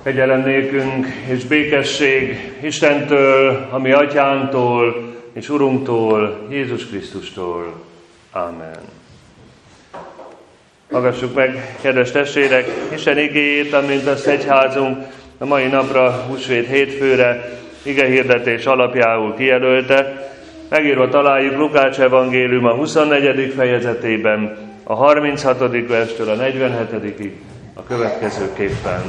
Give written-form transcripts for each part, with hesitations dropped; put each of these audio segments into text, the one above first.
Kegyelem nékünk és békesség Istentől, a mi Atyánktól és Urunktól, Jézus Krisztustól. Amen. Hallgassuk meg, kedves testvérek, Isten igéjét, amint azt egyházunk a mai napra, húsvét hétfőre, igehirdetés alapjául kijelölte. Megírva találjuk Lukács evangélium a 24. fejezetében, a 36. verstől a 47. a következőképpen.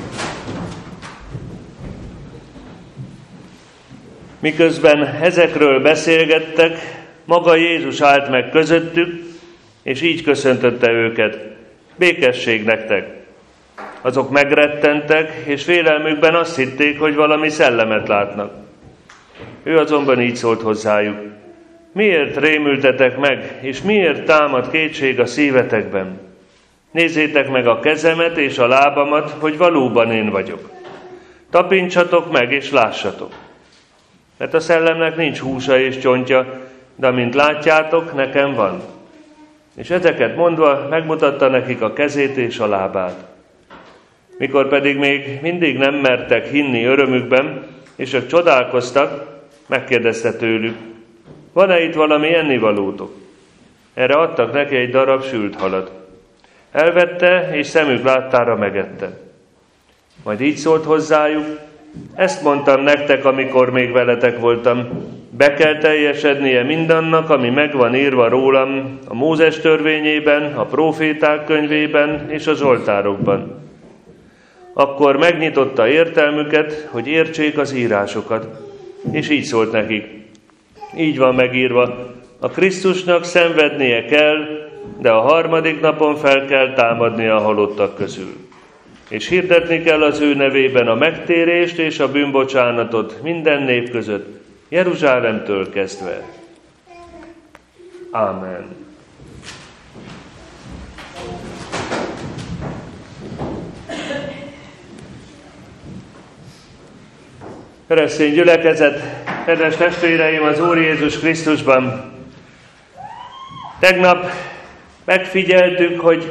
Miközben ezekről beszélgettek, maga Jézus állt meg közöttük, és így köszöntötte őket: békesség nektek! Azok megrettentek, és félelmükben azt hitték, hogy valami szellemet látnak. Ő azonban így szólt hozzájuk: miért rémültetek meg, és miért támad kétség a szívetekben? Nézzétek meg a kezemet és a lábamat, hogy valóban én vagyok. Tapincsatok meg, és lássatok. Mert a szellemnek nincs húsa és csontja, de amint látjátok, nekem van. És ezeket mondva megmutatta nekik a kezét és a lábát. Mikor pedig még mindig nem mertek hinni örömükben, és ők csodálkoztak, megkérdezte tőlük: van-e itt valami ennivalótok? Erre adtak neki egy darab sült halat. Elvette, és szemük láttára megette. Majd így szólt hozzájuk: ezt mondtam nektek, amikor még veletek voltam. Be kell teljesednie mindannak, ami megvan írva rólam a Mózes törvényében, a próféták könyvében és a zsoltárokban. Akkor megnyitotta értelmüket, hogy értsék az írásokat, és így szólt nekik: így van megírva, a Krisztusnak szenvednie kell, de a harmadik napon fel kell támadnia a halottak közül. És hirdetni kell az ő nevében a megtérést és a bűnbocsánatot minden nép között, Jeruzsálemtől kezdve. Ámen. Keresztény gyülekezet, kedves testvéreim az Úr Jézus Krisztusban! Tegnap megfigyeltük, hogy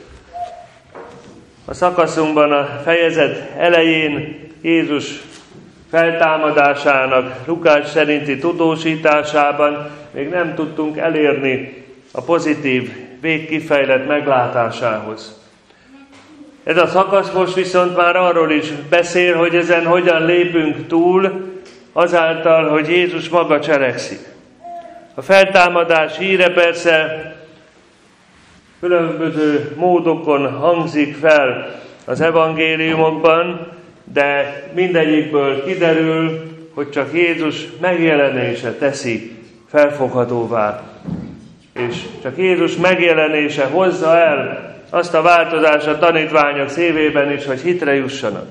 a szakaszunkban a fejezet elején Jézus feltámadásának Lukács szerinti tudósításában még nem tudtunk elérni a pozitív, végkifejlett meglátásához. Ez a szakasz most viszont már arról is beszél, hogy ezen hogyan lépünk túl, azáltal, hogy Jézus maga cselekszik. A feltámadás híre persze különböző módokon hangzik fel az evangéliumokban, de mindegyikből kiderül, hogy csak Jézus megjelenése teszi felfoghatóvá. És csak Jézus megjelenése hozza el azt a változást a tanítványok szívében is, hogy hitre jussanak.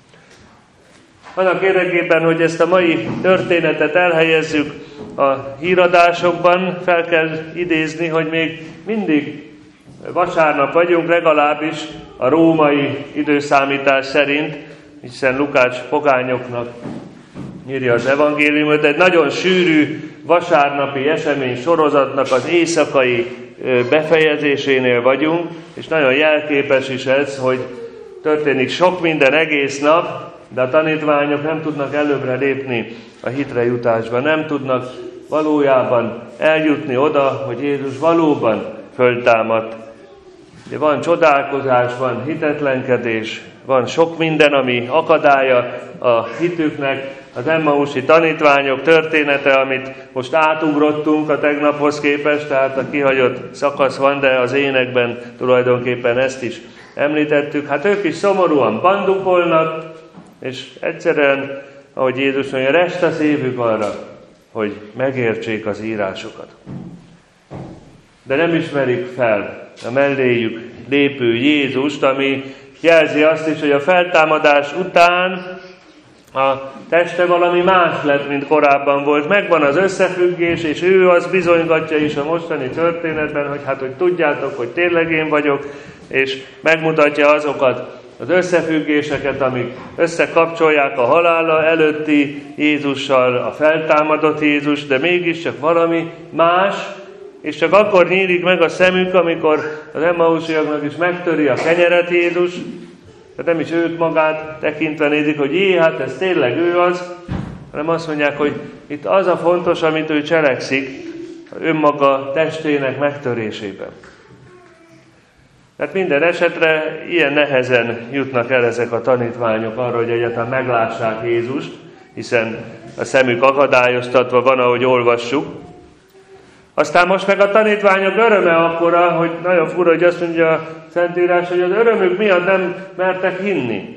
Annak érdekében, hogy ezt a mai történetet elhelyezzük a híradásokban, fel kell idézni, hogy még mindig vasárnap vagyunk, legalábbis a római időszámítás szerint, hiszen Lukács pogányoknak írja az evangéliumot, egy nagyon sűrű vasárnapi esemény sorozatnak az éjszakai befejezésénél vagyunk, és nagyon jelképes is ez, hogy történik sok minden egész nap, de a tanítványok nem tudnak előbbre lépni a hitre jutásba, nem tudnak valójában eljutni oda, hogy Jézus valóban föltámadt. De van csodálkozás, van hitetlenkedés, van sok minden, ami akadálya a hitüknek. Az Emmausi tanítványok története, amit most átugrottunk a tegnaphoz képest, tehát a kihagyott szakasz van, de az énekben tulajdonképpen ezt is említettük. Hát ők is szomorúan bandukolnak, és egyszerűen, ahogy Jézus mondja, rest a szívük arra, hogy megértsék az írásokat. De nem ismerik fel a melléjük lépő Jézust, ami jelzi azt is, hogy a feltámadás után a teste valami más lett, mint korábban volt. Megvan az összefüggés, és ő az bizonygatja is a mostani történetben, hogy tudjátok, hogy tényleg én vagyok, és megmutatja azokat az összefüggéseket, amik összekapcsolják a halála előtti Jézussal, a feltámadott Jézus, de mégiscsak valami más, és csak akkor nyílik meg a szemük, amikor az Emmausiaknak is megtöri a kenyeret Jézus, Tehát nem is őt magát tekintve nézik, hogy jé, hát ez tényleg ő az, hanem azt mondják, hogy itt az a fontos, amit ő cselekszik önmaga testének megtörésében. Tehát minden esetre ilyen nehezen jutnak el ezek a tanítványok arra, hogy egyáltalán meglássák Jézust, hiszen a szemük akadályoztatva van, ahogy olvassuk. Aztán most meg a tanítványok öröme akkora, hogy nagyon fura, hogy azt mondja a Szentírás, hogy az örömük miatt nem mertek hinni.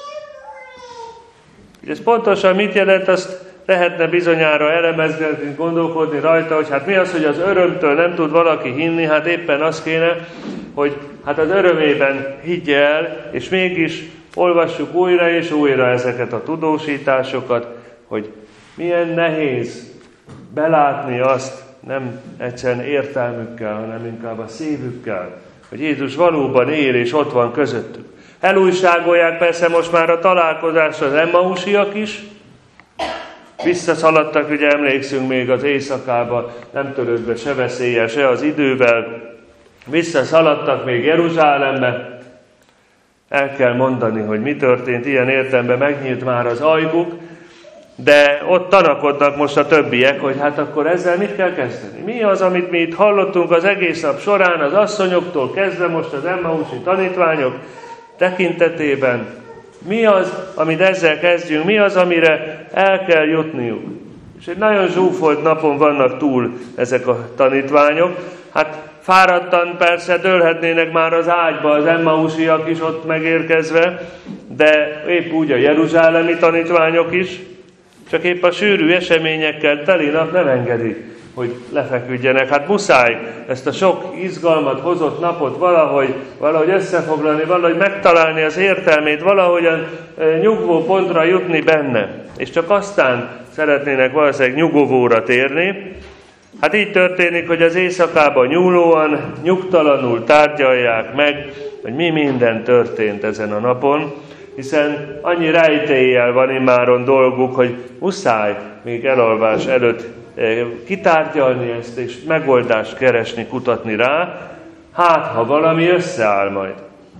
Ez pontosan mit jelent, azt lehetne bizonyára elemezni, gondolkodni rajta, hogy hát mi az, hogy az örömtől nem tud valaki hinni, hát éppen az kéne, hogy hát az örömében higgye el, és mégis olvassuk újra és újra ezeket a tudósításokat, hogy milyen nehéz belátni azt, nem egyszerűen értelmükkel, hanem inkább a szívükkel, hogy Jézus valóban él és ott van közöttük. Elújságolják persze most már a találkozásra az emmausiak is, visszaszaladtak, ugye emlékszünk még az éjszakába, nem törődve se veszéllyel, se az idővel, visszaszaladtak még Jeruzsálembe. El kell mondani, hogy mi történt, ilyen értelemben megnyílt már az ajkuk, de ott tanakodnak most a többiek, hogy hát akkor ezzel mit kell kezdeni? Mi az, amit mi itt hallottunk az egész nap során, az asszonyoktól kezdve most az emmausi tanítványok tekintetében? Mi az, amit ezzel kezdjünk? Mi az, amire el kell jutniuk? És egy nagyon zsúfolt napon vannak túl ezek a tanítványok. Hát fáradtan persze dőlhetnének már az ágyba az emmausiak is ott megérkezve, de épp úgy a jeruzsálemi tanítványok is, csak épp a sűrű eseményekkel teli nap nem engedik, hogy lefeküdjenek. Hát muszáj ezt a sok izgalmat hozott napot valahogy összefoglalni, valahogy megtalálni az értelmét, valahogyan nyugvó pontra jutni benne. És csak aztán szeretnének valószínűleg nyugovóra térni. Hát így történik, hogy az éjszakában nyúlóan, nyugtalanul tárgyalják meg, hogy mi minden történt ezen a napon, hiszen annyi rejtéllyel van immáron dolguk, hogy muszáj még elalvás előtt kitárgyalni ezt, és megoldást keresni, kutatni rá, hát ha valami összeáll majd.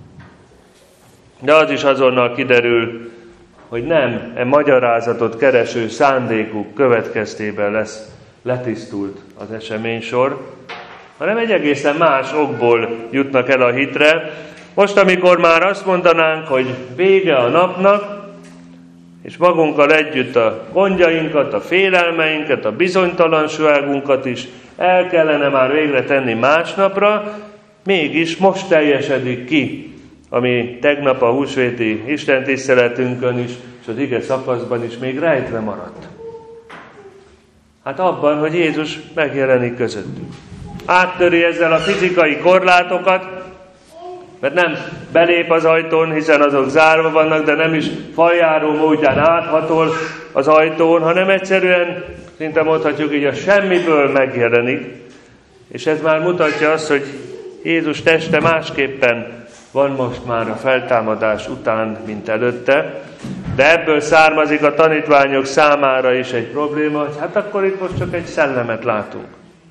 De az is azonnal kiderül, hogy nem magyarázatot kereső szándékuk következtében lesz letisztult az eseménysor, hanem egy egészen más okból jutnak el a hitre. Most, amikor már azt mondanánk, hogy vége a napnak, és magunkkal együtt a gondjainkat, a félelmeinket, a bizonytalanságunkat is el kellene már végre tenni másnapra, mégis most teljesedik ki, ami tegnap a húsvéti istentiszteletünkön is, és az ige szakaszban is még rejtve maradt. Hát abban, hogy Jézus megjelenik közöttünk. Áttöri ezzel a fizikai korlátokat, mert nem belép az ajtón, hiszen azok zárva vannak, de nem is faljáró módján áthatol az ajtón, hanem egyszerűen, szinte mondhatjuk így, a semmiből megjelenik. És ez már mutatja azt, hogy Jézus teste másképpen van most már a feltámadás után, mint előtte, de ebből származik a tanítványok számára is egy probléma, hogy hát akkor itt most csak egy szellemet látunk.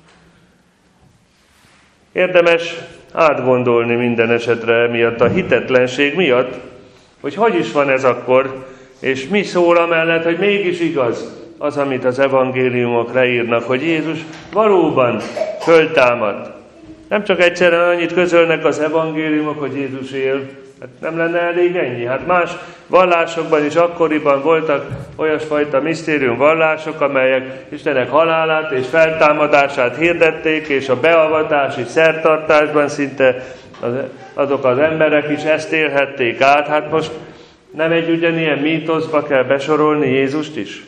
Érdemes átgondolni minden esetre miatt, a hitetlenség miatt, hogy is van ez akkor, és mi szól amellett, hogy mégis igaz az, amit az evangéliumok leírnak, hogy Jézus valóban föltámadt. Nem csak egyszerűen annyit közölnek az evangéliumok, hogy Jézus él, hát nem lenne elég ennyi. Hát más vallásokban is akkoriban voltak olyasfajta misztérium vallások, amelyek Istenek halálát és feltámadását hirdették, és a beavatási szertartásban szinte azok az emberek is ezt élhették át. Hát most nem egy ugyanilyen mítoszba kell besorolni Jézust is?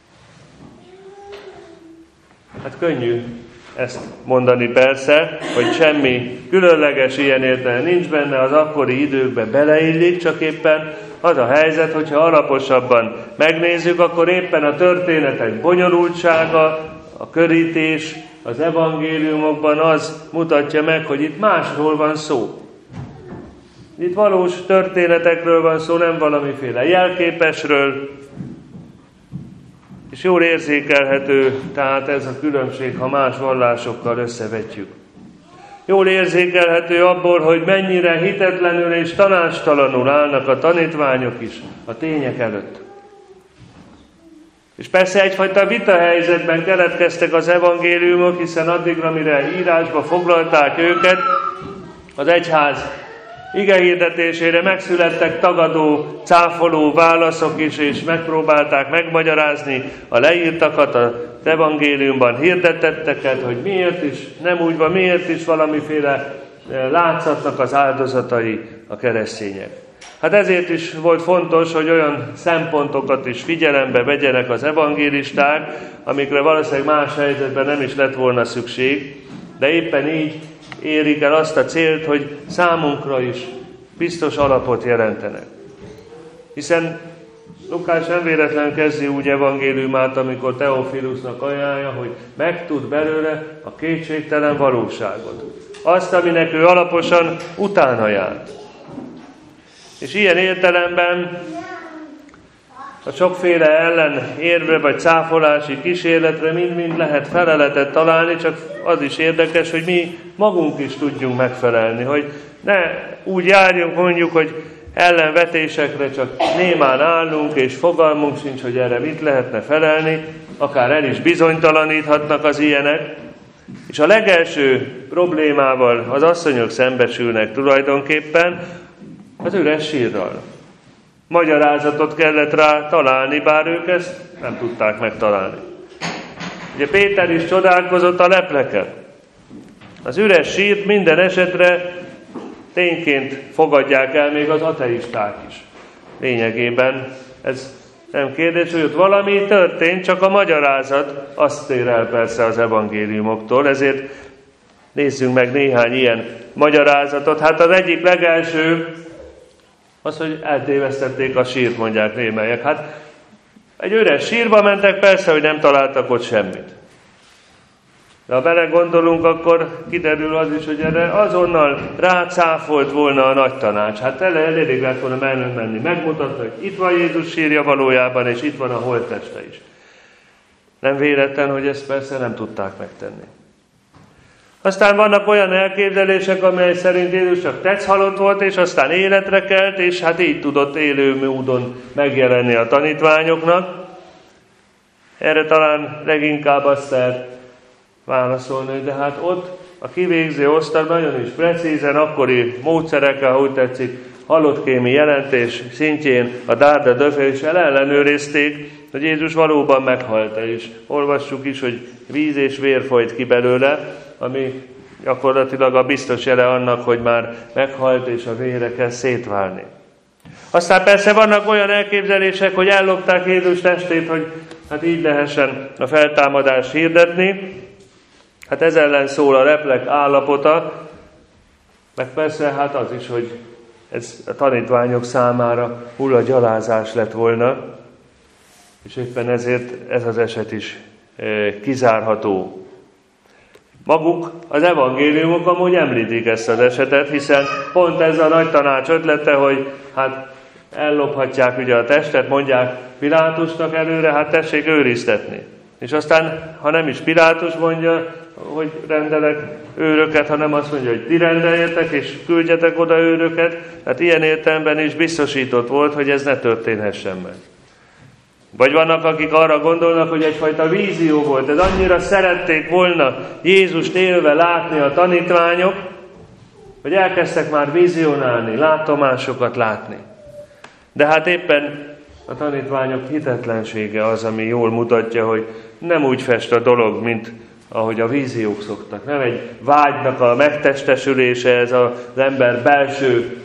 Hát könnyű ezt mondani persze, hogy semmi különleges ilyen értelme nincs benne, az akkori időkbe beleillik, csak éppen az a helyzet, hogyha alaposabban megnézzük, akkor éppen a történetek bonyolultsága, a körítés az evangéliumokban az mutatja meg, hogy itt másról van szó. Itt valós történetekről van szó, nem valamiféle jelképesről, és jól érzékelhető, tehát ez a különbség, ha más vallásokkal összevetjük. Jól érzékelhető abból, hogy mennyire hitetlenül és tanácstalanul állnak a tanítványok is a tények előtt. És persze egyfajta vitahelyzetben keletkeztek az evangéliumok, hiszen addigra, mire írásba foglalták őket, az egyház igehirdetésére megszülettek tagadó, cáfoló válaszok is, és megpróbálták megmagyarázni a leírtakat, az evangéliumban hirdetetteket, hogy miért is nem úgy van, miért is valamiféle látszatnak az áldozatai a keresztények. Hát ezért is volt fontos, hogy olyan szempontokat is figyelembe vegyenek az evangélisták, amikre valószínűleg más helyzetben nem is lett volna szükség, de éppen így érik el azt a célt, hogy számunkra is biztos alapot jelentenek. Hiszen Lukács nem véletlenül kezdi úgy evangéliumát, amikor Teofilusnak ajánlja, hogy megtud belőle a kétségtelen valóságot. Azt, aminek ő alaposan utána járt. És ilyen értelemben a sokféle ellenérvre vagy cáfolási kísérletre mind-mind lehet feleletet találni, csak az is érdekes, hogy mi magunk is tudjunk megfelelni, hogy ne úgy járjunk mondjuk, hogy ellenvetésekre csak némán állunk, és fogalmunk sincs, hogy erre mit lehetne felelni, akár el is bizonytalaníthatnak az ilyenek. És a legelső problémával az asszonyok szembesülnek tulajdonképpen az üres sírral. Magyarázatot kellett rá találni, bár ők ezt nem tudták megtalálni. Ugye Péter is csodálkozott a lepleken. Az üres sírt minden esetre tényként fogadják el még az ateisták is. Lényegében ez nem kérdés, hogy ott valami történt, csak a magyarázat azt tér el persze az evangéliumoktól, ezért nézzünk meg néhány ilyen magyarázatot. Hát az egyik legelső az, hogy eltévesztették a sírt, mondják némelyek. Hát egy üres sírba mentek, persze, hogy nem találtak ott semmit. De ha belegondolunk, akkor kiderül az is, hogy erre azonnal rácáfolt volna a nagy tanács. Hát elég lett volna menni. Megmutatta, hogy itt van Jézus sírja valójában, és itt van a holtteste is. Nem véletlen, hogy ezt persze nem tudták megtenni. Aztán vannak olyan elképzelések, amely szerint Jézus csak tetszhalott volt, és aztán életre kelt, és hát így tudott élő módon megjelenni a tanítványoknak. Erre talán leginkább azt lehet válaszolni, de hát ott a kivégző osztag nagyon is precízen, akkori módszerekkel, ha úgy tetszik, halottkémi jelentés szintjén a dárda döféssel ellenőrizték, hogy Jézus valóban meghalt, és olvassuk is, hogy víz és vér folyt ki belőle, ami gyakorlatilag a biztos jele annak, hogy már meghalt, és a vére kezd szétválni. Aztán persze vannak olyan elképzelések, hogy ellopták Jézus testét, hogy hát így lehessen a feltámadást hirdetni. Hát ez ellen szól a leplek állapota, meg persze hát az is, hogy ez a tanítványok számára hullagyalázás lett volna, és éppen ezért ez az eset is kizárható. Maguk az evangéliumok amúgy említik ezt az esetet, hiszen pont ez a nagy tanács ötlete, hogy hát ellophatják ugye a testet, mondják Pilátusnak előre, hát tessék őriztetni. És aztán, ha nem is Pilátus mondja, hogy rendelek őröket, hanem azt mondja, hogy ti rendeljetek, és küldjetek oda őröket, hát ilyen értelemben is biztosított volt, hogy ez ne történhessen meg. Vagy vannak, akik arra gondolnak, hogy egyfajta vízió volt, ez annyira szerették volna Jézust élve látni a tanítványok, hogy elkezdtek már vizionálni, látomásokat látni. De hát éppen a tanítványok hitetlensége az, ami jól mutatja, hogy nem úgy fest a dolog, mint ahogy a víziók szoktak. Nem egy vágynak a megtestesülése, ez az ember belső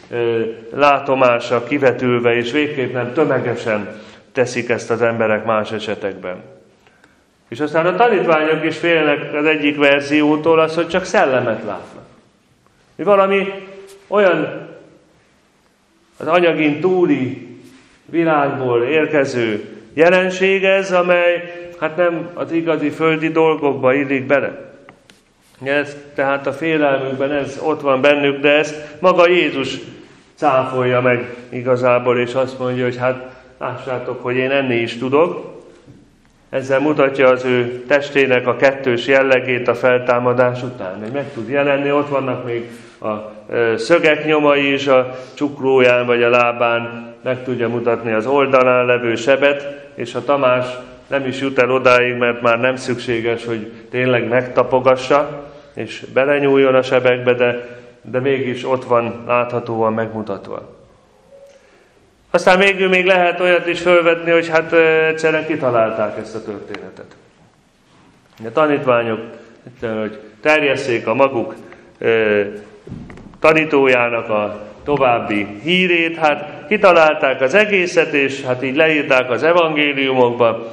látomása kivetülve, és végképp nem tömegesen teszik ezt az emberek más esetekben. És aztán a tanítványok is félnek az egyik verziótól, az, hogy csak szellemet látnak. Valami olyan az anyagin túli világból érkező jelenség ez, amely hát nem az igazi földi dolgokba illik bele. Ez, tehát a félelmükben ez ott van bennük, de ezt maga Jézus cáfolja meg igazából, és azt mondja, hogy hát lássátok, hogy én enni is tudok. Ezzel mutatja az ő testének a kettős jellegét a feltámadás után. Hogy meg tud jelenni, ott vannak még a szögek nyomai is a csuklóján vagy a lábán, meg tudja mutatni az oldalán levő sebet, és a Tamás nem is jut el odáig, mert már nem szükséges, hogy tényleg megtapogassa, és belenyúljon a sebekbe, de mégis ott van láthatóan megmutatva. Aztán végül még lehet olyat is felvetni, hogy hát egyszerűen kitalálták ezt a történetet. A tanítványok, hogy terjesszék a maguk tanítójának a további hírét, hát kitalálták az egészet, és hát így leírták az evangéliumokba,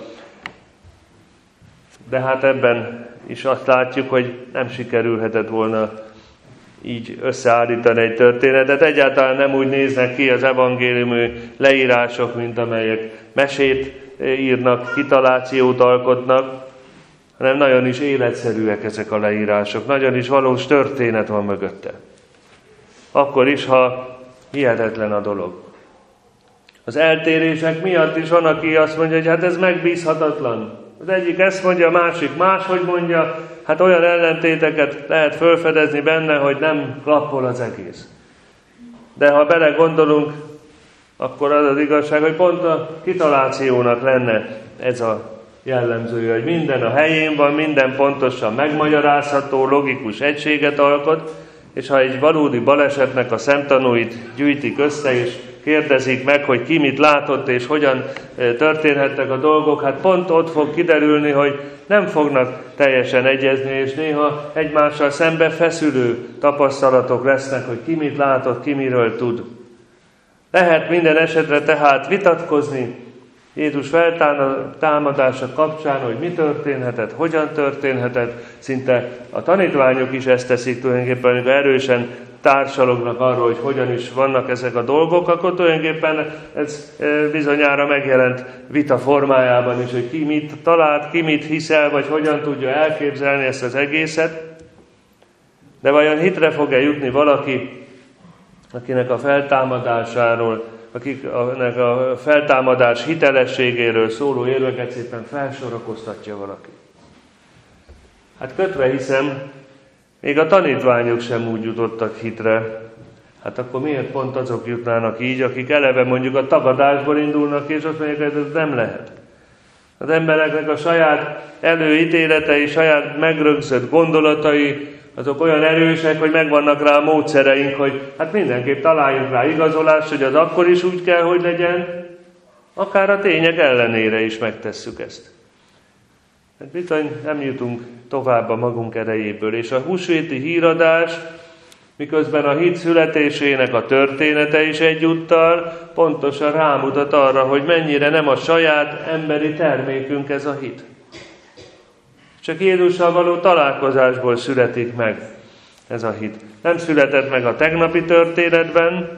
de hát ebben is azt látjuk, hogy nem sikerülhetett volna így összeállítani egy történetet. Egyáltalán nem úgy néznek ki az evangéliumi leírások, mint amelyek mesét írnak, kitalációt alkotnak, hanem nagyon is életszerűek ezek a leírások. Nagyon is valós történet van mögötte. Akkor is, ha hihetetlen a dolog. Az eltérések miatt is van, aki azt mondja, hogy hát ez megbízhatatlan. Az egyik ezt mondja, a másik máshogy mondja, hát olyan ellentéteket lehet felfedezni benne, hogy nem klappol az egész. De ha belegondolunk, akkor az az igazság, hogy pont a kitalációnak lenne ez a jellemzője, hogy minden a helyén van, minden pontosan megmagyarázható, logikus egységet alkot, és ha egy valódi balesetnek a szemtanúit gyűjtik össze, és kérdezik meg, hogy ki mit látott, és hogyan történhettek a dolgok, hát pont ott fog kiderülni, hogy nem fognak teljesen egyezni, és néha egymással szembe feszülő tapasztalatok lesznek, hogy ki mit látott, ki miről tud. Lehet minden esetre tehát vitatkozni Jézus feltámadása kapcsán, hogy mi történhetett, hogyan történhetett. Szinte a tanítványok is ezt teszik tulajdonképpen, amikor erősen társalognak arról, hogy hogyan is vannak ezek a dolgok, akkor tulajdonképpen ez bizonyára megjelent vita formájában is, hogy ki mit talált, ki mit hiszel, vagy hogyan tudja elképzelni ezt az egészet. De vajon hitre fog-e jutni valaki, akinek a feltámadásáról, akiknek a feltámadás hitelességéről szóló érveket szépen felsorakoztatja valaki? Hát kötve hiszem, még a tanítványok sem úgy jutottak hitre. Hát akkor miért pont azok jutnának így, akik eleve mondjuk a tagadásból indulnak, és azt mondják, hogy ez nem lehet. Az embereknek a saját előítéletei, saját megrögzött gondolatai, azok olyan erősek, hogy megvannak rá a módszereink, hogy hát mindenképp találjunk rá igazolást, hogy az akkor is úgy kell, hogy legyen, akár a tények ellenére is megtesszük ezt. Hát bizony nem jutunk tovább a magunk erejéből, és a húsvéti híradás, miközben a hit születésének a története is egyúttal pontosan rámutat arra, hogy mennyire nem a saját emberi termékünk ez a hit. Csak Jézussal való találkozásból születik meg ez a hit. Nem született meg a tegnapi történetben.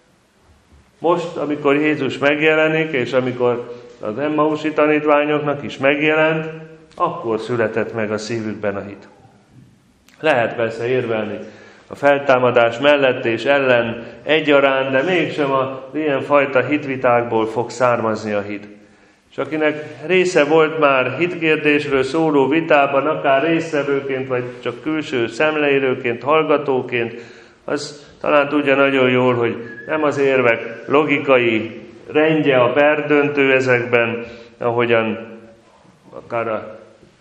Most, amikor Jézus megjelenik, és amikor az Emmausi tanítványoknak is megjelent, akkor született meg a szívükben a hit. Lehet persze érvelni a feltámadás mellett és ellen egyaránt, de mégsem az ilyenfajta hitvitákból fog származni a hit. És akinek része volt már hitkérdésről szóló vitában, akár résztvevőként, vagy csak külső szemleélőként, hallgatóként, az talán tudja nagyon jól, hogy nem az érvek logikai rendje a perdöntő ezekben, ahogyan akár a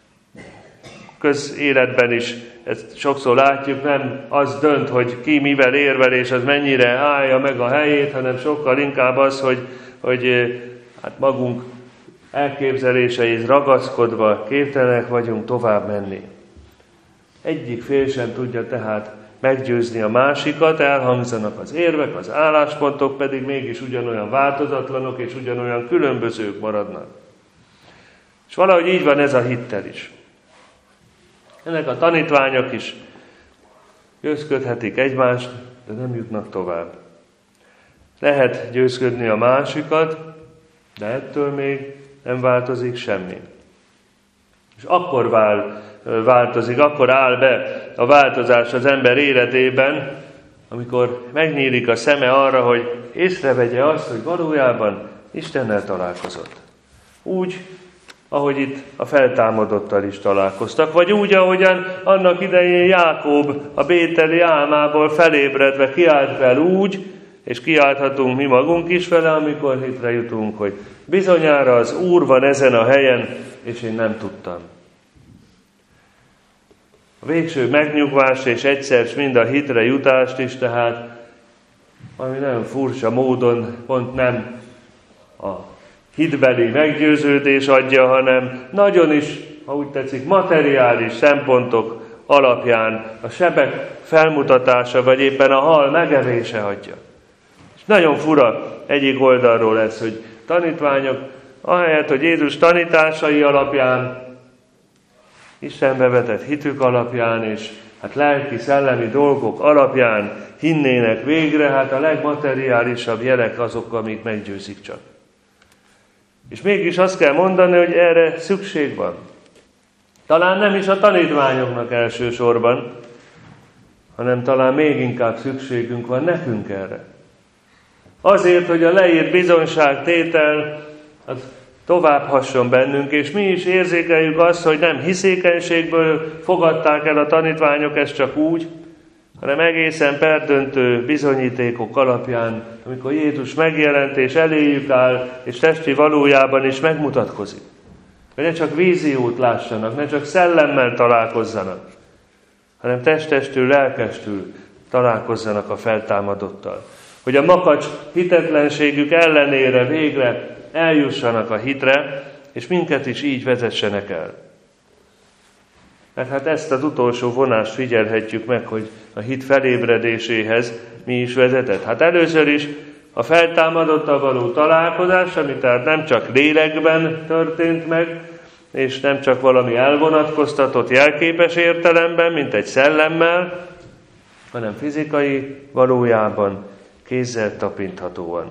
közéletben is ezt sokszor látjuk, nem az dönt, hogy ki mivel érvel, és az mennyire állja meg a helyét, hanem sokkal inkább az, hogy hát magunk elképzeléseihez ragaszkodva képtelenek vagyunk tovább menni. Egyik fél sem tudja tehát meggyőzni a másikat, elhangzanak az érvek, az álláspontok pedig mégis ugyanolyan változatlanok és ugyanolyan különbözők maradnak. És valahogy így van ez a hittel is. Ennek a tanítványok is győzködhetik egymást, de nem jutnak tovább. Lehet győzködni a másikat, de ettől még nem változik semmi. És akkor változik, akkor áll be a változás az ember életében, amikor megnyílik a szeme arra, hogy észrevegye azt, hogy valójában Istennel találkozott. Úgy, ahogy itt a feltámadottal is találkoztak. Vagy úgy, ahogyan annak idején Jákob a bételi álmából felébredve kiált fel úgy, és kiálthatunk mi magunk is vele, amikor hitre jutunk, hogy bizonyára az Úr van ezen a helyen, és én nem tudtam. A végső megnyugvás és egyszer mind a hitre jutást is, tehát ami nagyon furcsa módon pont nem a hitbeli meggyőződés adja, hanem nagyon is, ha úgy tetszik, materiális szempontok alapján a sebek felmutatása, vagy éppen a hal megevése adja. És nagyon fura egyik oldalról lesz, hogy tanítványok, ahelyett, hogy Jézus tanításai alapján, Istenbe vetett hitük alapján, és hát lelki, szellemi dolgok alapján hinnének végre, hát a legmateriálisabb jelek azok, amik meggyőzik csak. És mégis azt kell mondani, hogy erre szükség van. Talán nem is a tanítványoknak elsősorban, hanem talán még inkább szükségünk van nekünk erre. Azért, hogy a leírt bizonyságtétel az tovább hasson bennünk, és mi is érzékeljük azt, hogy nem hiszékenységből fogadták el a tanítványok ezt csak úgy, hanem egészen perdöntő bizonyítékok alapján, amikor Jézus megjelent és eléjük áll, és testi valójában is megmutatkozik. Hogy ne csak víziót lássanak, ne csak szellemmel találkozzanak, hanem testestül, lelkestül találkozzanak a feltámadottal. Hogy a makacs hitetlenségük ellenére végre eljussanak a hitre, és minket is így vezessenek el. Mert hát ezt az utolsó vonást figyelhetjük meg, hogy a hit felébredéséhez mi is vezetett. Hát először is a feltámadottal való találkozás, ami tehát nem csak lélekben történt meg, és nem csak valami elvonatkoztatott jelképes értelemben, mint egy szellemmel, hanem fizikai valójában, kézzel tapinthatóan.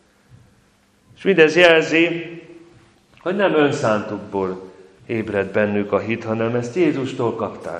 És mindez jelzi, hogy nem önszántukból ébred bennük a hit, hanem ezt Jézustól kapták.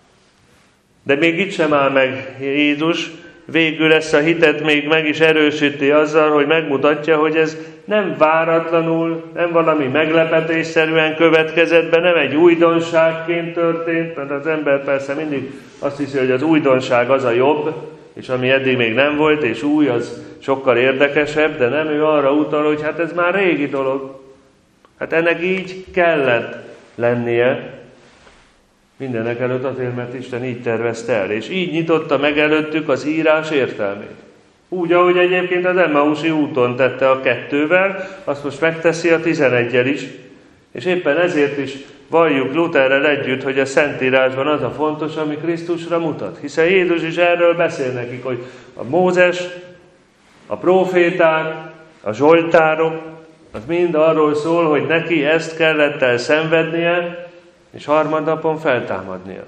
De még itt sem áll meg Jézus, végül ezt a hitet még meg is erősíti azzal, hogy megmutatja, hogy ez nem váratlanul, nem valami meglepetésszerűen következett be, nem egy újdonságként történt, mert az ember persze mindig azt hiszi, hogy az újdonság az a jobb, és ami eddig még nem volt, és új, az sokkal érdekesebb, de nem, ő arra utal, hogy hát ez már régi dolog. Hát ennek így kellett lennie, mindenek előtt azért, mert Isten így tervezte el, és így nyitotta meg előttük az írás értelmét. Úgy, ahogy egyébként az Emmausi úton tette a 2-vel, azt most megteszi a 11-el is, és éppen ezért is valljuk Lutherrel együtt, hogy a Szentírásban az a fontos, ami Krisztusra mutat. Hiszen Jézus is erről beszél nekik, hogy a Mózes, a próféták, a zsoltárok, az mind arról szól, hogy neki ezt kellett el szenvednie, és harmadnapon feltámadnia.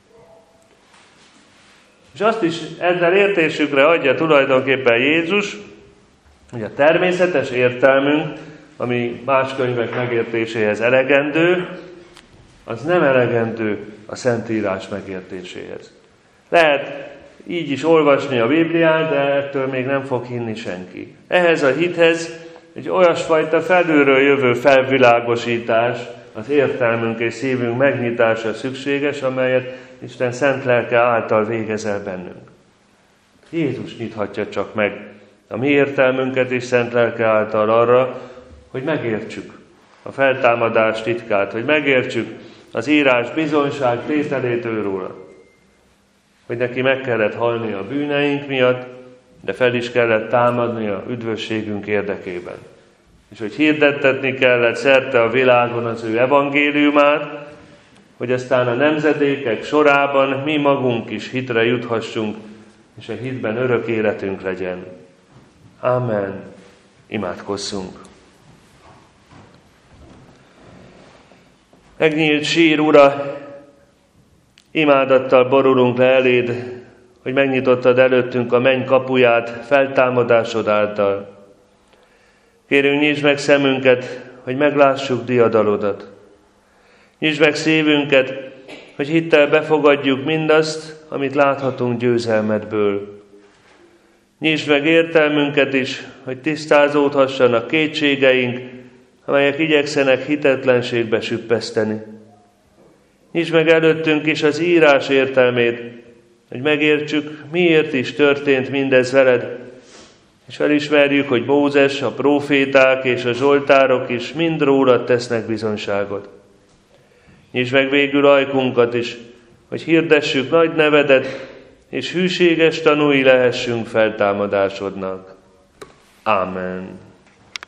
És azt is ezzel értésükre adja tulajdonképpen Jézus, hogy a természetes értelmünk, ami más könyvek megértéséhez elegendő, az nem elegendő a Szentírás megértéséhez. Lehet így is olvasni a Bibliát, de ettől még nem fog hinni senki. Ehhez a hithez egy olyasfajta felülről jövő felvilágosítás, az értelmünk és szívünk megnyitása szükséges, amelyet Isten szent lelke által végez el bennünk. Jézus nyithatja csak meg a mi értelmünket és szent lelke által arra, hogy megértsük a feltámadás titkát, hogy megértsük az írás bizonyság tételét őróla. Hogy neki meg kellett halni a bűneink miatt, de fel is kellett támadni a üdvösségünk érdekében. És hogy hirdettetni kellett szerte a világon az ő evangéliumát, hogy aztán a nemzedékek sorában mi magunk is hitre juthassunk, és a hitben örök életünk legyen. Amen. Imádkozzunk. Megnyílt sír, Ura, imádattal borulunk le eléd, hogy megnyitottad előttünk a menny kapuját feltámadásod által. Kérünk, nyisd meg szemünket, hogy meglássuk diadalodat. Nyisd meg szívünket, hogy hittel befogadjuk mindazt, amit láthatunk győzelmedből. Nyisd meg értelmünket is, hogy tisztázódhassanak kétségeink, amelyek igyekszenek hitetlenségbe süppeszteni. Nyisd meg előttünk is az írás értelmét, hogy megértsük, miért is történt mindez veled, és felismerjük, hogy Mózes, a próféták és a zsoltárok is mind rólad tesznek bizonyságot. Nyisd meg végül ajkunkat is, hogy hirdessük nagy nevedet, és hűséges tanúi lehessünk feltámadásodnak. Ámen.